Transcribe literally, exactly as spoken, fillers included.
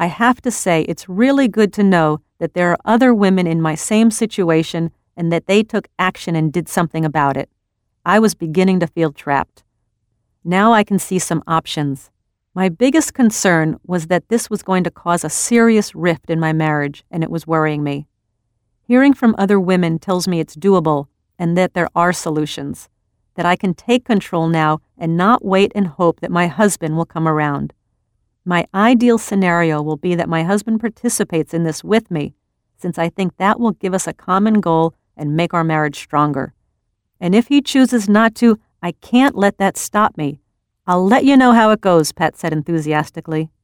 I have to say it's really good to know that there are other women in my same situation and that they took action and did something about it. I was beginning to feel trapped. Now I can see some options. My biggest concern was that this was going to cause a serious rift in my marriage, and it was worrying me. Hearing from other women tells me it's doable and that there are solutions, that I can take control now and not wait and hope that my husband will come around. My ideal scenario will be that my husband participates in this with me, since I think that will give us a common goal and make our marriage stronger. And if he chooses not to, I can't let that stop me. I'll let you know how it goes, Pat said enthusiastically.